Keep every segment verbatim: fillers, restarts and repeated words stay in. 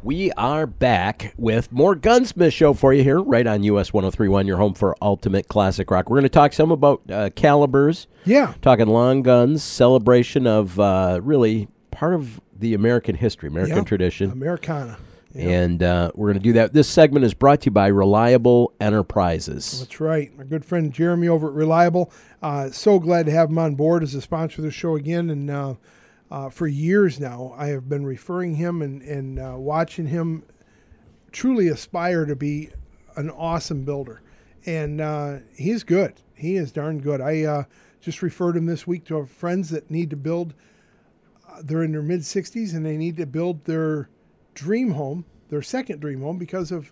We are back with more Gunsmith Show for you here, right on U S one oh three point one, your home for Ultimate Classic Rock. We're going to talk some about uh, calibers. Yeah. Talking long guns, celebration of uh, really part of the American history, American Yep. tradition. Americana. Yep. And uh, we're going to do that. This segment is brought to you by Reliable Enterprises. That's right. My good friend Jeremy over at Reliable. Uh, so glad to have him on board as a sponsor of the show again. And uh, uh, for years now, I have been referring him and, and uh, watching him truly aspire to be an awesome builder. And uh, he's good. He is darn good. I uh, just referred him this week to our friends that need to build. Uh, they're in their mid sixties and they need to build their dream home, their second dream home, because of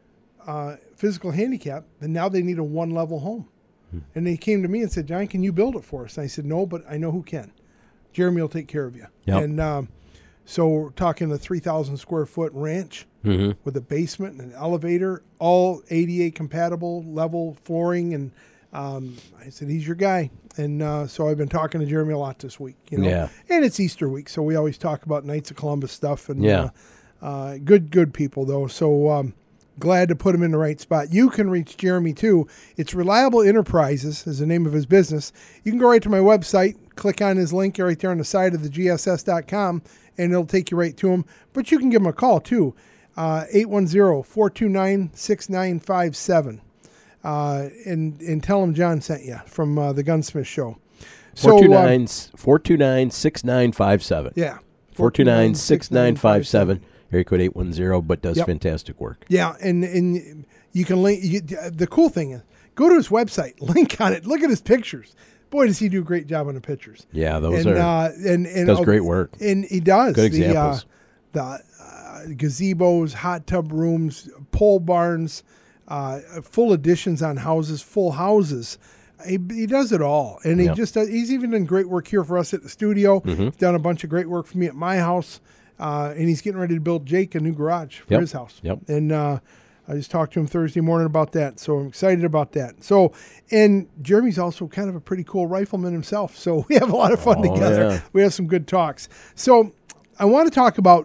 uh, physical handicap. And now they need a one-level home. Hmm. And they came to me and said, John, can you build it for us? And I said, no, but I know who can. Jeremy will take care of you. Yep. And um, so we're talking a three thousand square foot ranch Mm-hmm. with a basement and an elevator, all A D A compatible, level flooring. And um, I said, he's your guy. And uh, so I've been talking to Jeremy a lot this week. You know? Yeah. And it's Easter week, so we always talk about Knights of Columbus stuff. And Yeah. uh, uh, good, good people, though. So um, glad to put him in the right spot. You can reach Jeremy, too. It's Reliable Enterprises is the name of his business. You can go right to my website, click on his link right there on the side of the G S S dot com, and it'll take you right to him. But you can give him a call, too, uh, eight one zero, four two nine, six nine five seven, uh, and, and tell him John sent you from uh, the Gunsmith Show. four two nine, four two nine, six nine five seven. Yeah. four two nine, six nine five seven. Area code eight one zero, but does Yep. fantastic work. Yeah, and, and you can link. You, the cool thing is, go to his website, link on it, look at his pictures. Boy, does he do a great job on the pictures. Yeah, those and, are uh, and, and does uh, great work. And he does. Good the, examples. Uh, the uh, gazebos, hot tub rooms, pole barns, uh, full additions on houses, full houses. He, he does it all, and he Yep. just does, he's even done great work here for us at the studio. Mm-hmm. He's done a bunch of great work for me at my house, uh, and he's getting ready to build Jake a new garage for Yep. his house. Yep. And uh, I just talked to him Thursday morning about that, so I'm excited about that. So, and Jeremy's also kind of a pretty cool rifleman himself, so we have a lot of fun Oh, together. yeah. We have some good talks. So I want to talk about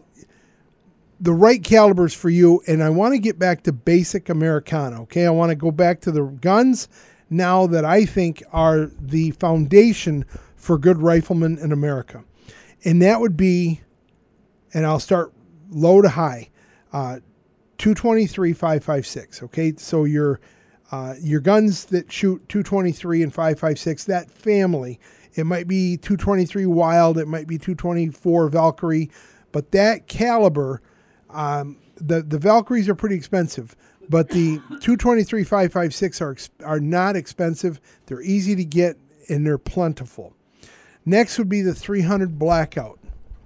the right calibers for you, and I want to get back to basic Americana, okay? I want to go back to the guns now that I think are the foundation for good riflemen in America. And that would be, and I'll start low to high, uh, two twenty-three, five five six, okay? So your uh, your guns that shoot two twenty-three and five five six, that family, it might be two twenty-three Wild, it might be two twenty-four Valkyrie, but that caliber, um, the, the Valkyries are pretty expensive, but the two twenty-three, five five six are, are not expensive. They're easy to get, and they're plentiful. Next would be the three hundred Blackout.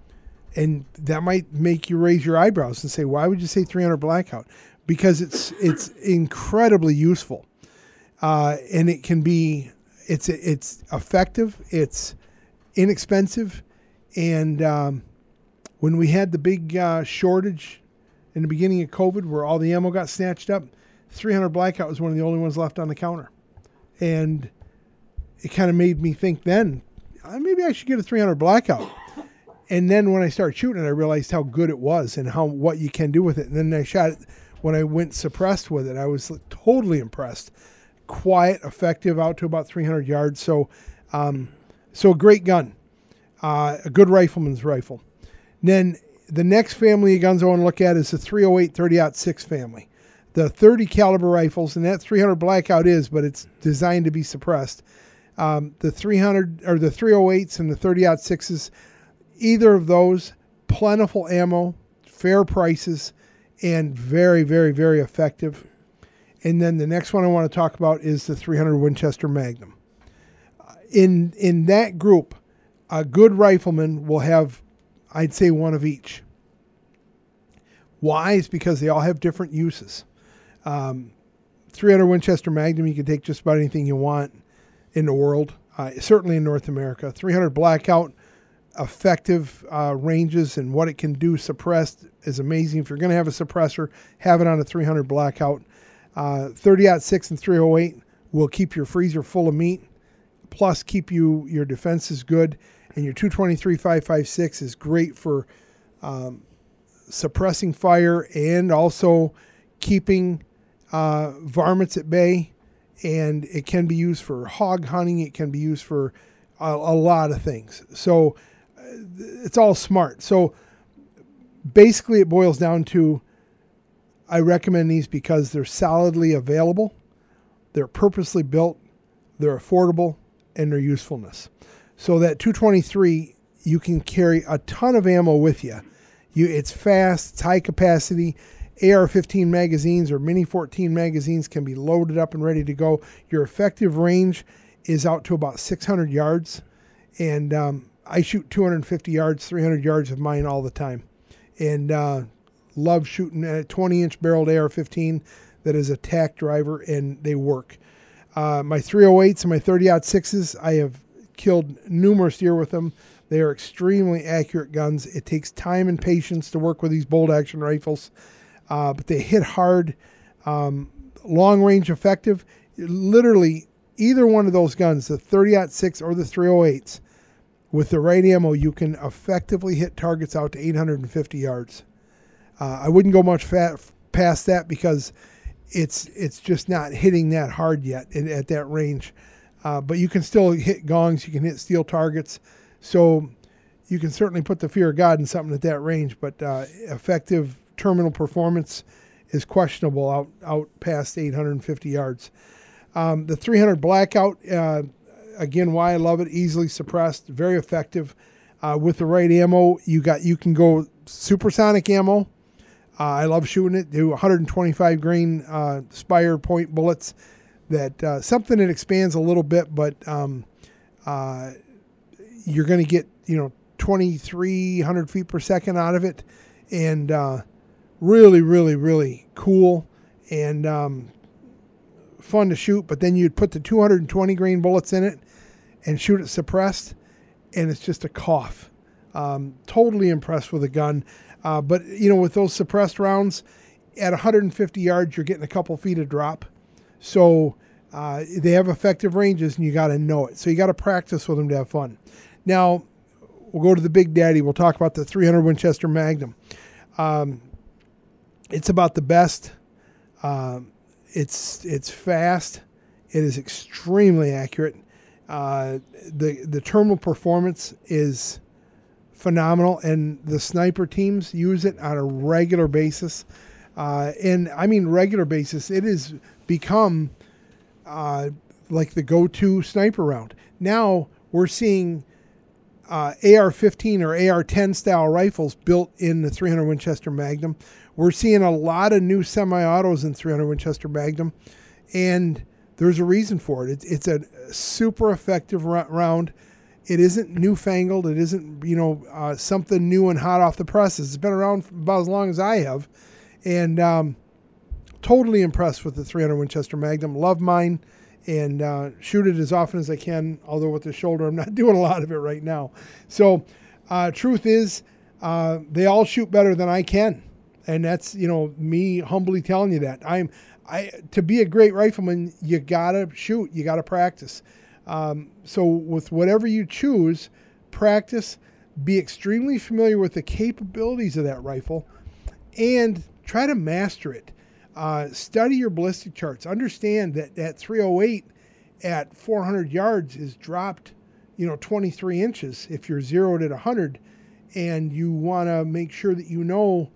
And that might make you raise your eyebrows and say, why would you say three hundred Blackout? Because it's it's incredibly useful. Uh, and it can be, it's it's effective, it's inexpensive. And um, when we had the big uh, shortage in the beginning of COVID where all the ammo got snatched up, three hundred Blackout was one of the only ones left on the counter. And it kind of made me think then, uh, maybe I should get a three hundred Blackout. And then when I started shooting it, I realized how good it was and how what you can do with it. And then I shot it when I went suppressed with it. I was totally impressed. Quiet, effective, out to about three hundred yards. So, um, so a great gun, uh, a good rifleman's rifle. And then the next family of guns I want to look at is the three oh eight thirty aught six family. The thirty caliber rifles, and that three hundred Blackout is, but it's designed to be suppressed. Um, the three hundred or the three oh eights and the thirty aught sixes. Either of those, plentiful ammo, fair prices, and very, very, very effective. And then the next one I want to talk about is the three hundred Winchester Magnum. In in that group, a good rifleman will have, I'd say, one of each. Why? It's because they all have different uses. Um, three hundred Winchester Magnum, you can take just about anything you want in the world, uh, certainly in North America. three hundred Blackout, effective uh, ranges and what it can do suppressed is amazing. If you're going to have a suppressor, have it on a three hundred Blackout. Uh, thirty aught six and three oh eight will keep your freezer full of meat, plus keep you your defenses good. And your two twenty-three five five six is great for um, suppressing fire and also keeping uh, varmints at bay. And it can be used for hog hunting. It can be used for a, a lot of things. So uh, it's all smart. So basically it boils down to, I recommend these because they're solidly available, they're purposely built, they're affordable, and their usefulness. So that two twenty-three, you can carry a ton of ammo with you. You, it's fast, it's high capacity. A R fifteen magazines or Mini fourteen magazines can be loaded up and ready to go. Your effective range is out to about six hundred yards. And um, I shoot two hundred fifty yards, three hundred yards of mine all the time. And uh, love shooting a twenty-inch barreled A R fifteen that is a tack driver, and they work. Uh, my three oh eights and my thirty aught sixes, I have killed numerous deer with them. They are extremely accurate guns. It takes time and patience to work with these bolt-action rifles. Uh, but they hit hard, um, long-range effective. Literally, either one of those guns, the thirty aught six or the three oh eights, with the right ammo, you can effectively hit targets out to eight hundred fifty yards. Uh, I wouldn't go much fat, past that because it's it's just not hitting that hard yet at, at that range. Uh, but you can still hit gongs. You can hit steel targets. So you can certainly put the fear of God in something at that range, but uh, effective terminal performance is questionable out out past eight hundred fifty yards. Um, the three hundred Blackout, uh, again, why I love it, easily suppressed, very effective. Uh, with the right ammo, you got you can go supersonic ammo. Uh, I love shooting it. Do one hundred twenty-five grain uh, Spire point bullets. That uh, something that expands a little bit, but um, uh, you're going to get you know twenty-three hundred feet per second out of it, and uh, really, really, really cool and um, fun to shoot. But then you'd put the two hundred twenty grain bullets in it and shoot it suppressed, and it's just a cough. Um, totally impressed with the gun. Uh, but, you know, with those suppressed rounds, at one hundred fifty yards, you're getting a couple feet of drop. So uh, they have effective ranges, and you got to know it. So you got to practice with them to have fun. Now, we'll go to the Big Daddy. We'll talk about the three hundred Winchester Magnum. Um, it's about the best. Um, it's it's fast. It is extremely accurate. Uh, the the terminal performance is phenomenal, and the sniper teams use it on a regular basis. Uh, and I mean regular basis. It has become uh, like the go-to sniper round. Now we're seeing uh, A R fifteen or A R ten style rifles built in the three hundred Winchester Magnum. We're seeing a lot of new semi-autos in three hundred Winchester Magnum, and there's a reason for it. It's, it's a super effective round. It isn't newfangled. It isn't, you know, uh, something new and hot off the presses. It's been around for about as long as I have, and um, totally impressed with the three hundred Winchester Magnum. Love mine, and uh, shoot it as often as I can, although with the shoulder, I'm not doing a lot of it right now. So uh, truth is, uh, they all shoot better than I can, and that's, you know, me humbly telling you that. I'm I to be a great rifleman, you got to shoot. You got to practice. Um, so with whatever you choose, practice, be extremely familiar with the capabilities of that rifle, and try to master it. Uh, study your ballistic charts. Understand that that three oh eight at four hundred yards is dropped, you know, twenty-three inches if you're zeroed at one hundred, and you want to make sure that you know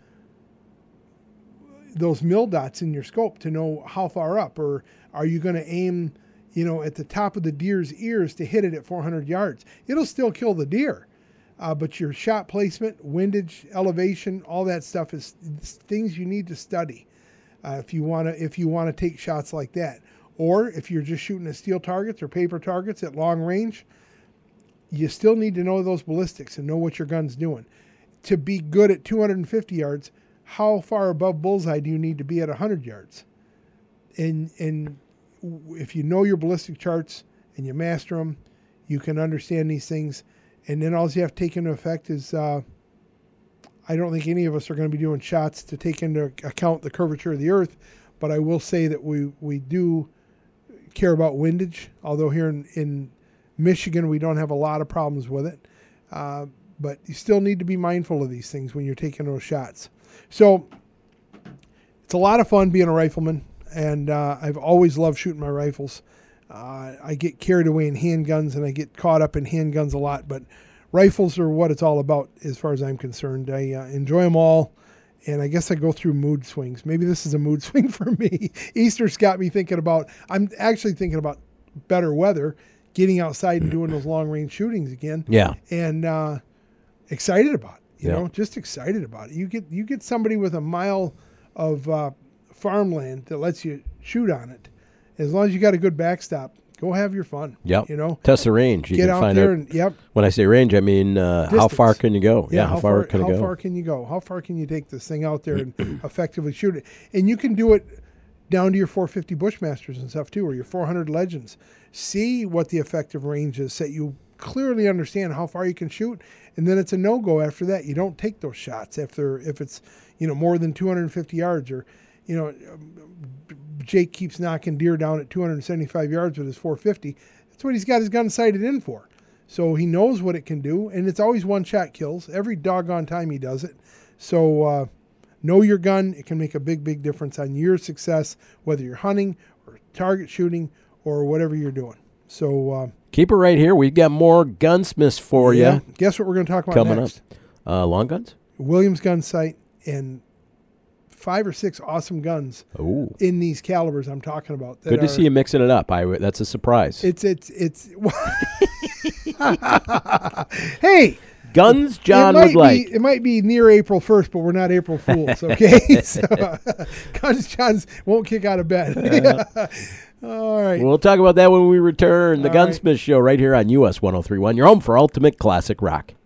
those mil dots in your scope to know how far up, or are you going to aim, you know, at the top of the deer's ears to hit it at four hundred yards. It'll still kill the deer, uh, but your shot placement, windage, elevation, all that stuff is things you need to study uh, if you want to if you want to take shots like that. Or if you're just shooting at steel targets or paper targets at long range, you still need to know those ballistics and know what your gun's doing. To be good at two hundred fifty yards, how far above bullseye do you need to be at one hundred yards? And and if you know your ballistic charts and you master them, you can understand these things. And then all you have to take into effect is, uh, I don't think any of us are going to be doing shots to take into account the curvature of the earth, but I will say that we, we do care about windage, although here in, in Michigan we don't have a lot of problems with it. Uh, but you still need to be mindful of these things when you're taking those shots. So it's a lot of fun being a rifleman, and uh, I've always loved shooting my rifles. Uh, I get carried away in handguns, and I get caught up in handguns a lot, but rifles are what it's all about as far as I'm concerned. I uh, enjoy them all, and I guess I go through mood swings. Maybe this is a mood swing for me. Easter's got me thinking about, I'm actually thinking about better weather, getting outside and doing those long-range shootings again. Yeah. And uh, excited about it, you Yeah. know, just excited about it. You get you get somebody with a mile of uh, farmland that lets you shoot on it. As long as you got a good backstop, go have your fun. Yep. You know, Test the range. You get can out find there out. and, yep. When I say range, I mean uh, how Distance. far can you go? Yeah, how, far, can how it go? far can you go? How far can you take this thing out there and effectively shoot it? And you can do it down to your four fifty Bushmasters and stuff too, or your four hundred Legends. See what the effective range is, so you clearly understand how far you can shoot, and then it's a no-go after that. You don't take those shots after if it's, you know, more than two hundred fifty yards, or, you know, Jake keeps knocking deer down at two hundred seventy-five yards with his four fifty. That's what he's got his gun sighted in for. So he knows what it can do, and it's always one-shot kills. Every doggone time he does it. So uh, know your gun. It can make a big, big difference on your success, whether you're hunting or target shooting or whatever you're doing. So uh, keep it right here. We've got more gunsmiths for yeah, you. Guess what we're going to talk about coming next? up. Uh, long guns? Williams Gun Sight, and five or six awesome guns Ooh. in these calibers I'm talking about. that Good to are- see you mixing it up. I, that's a surprise. It's it's it's. Hey, Guns it John might would like. be, it might be near April first, but we're not April Fools, okay? so, Guns Johns won't kick out of bed. All right. We'll talk about that when we return. The All right. Gunsmith Show right here on U S one oh three point one, your home for ultimate classic rock.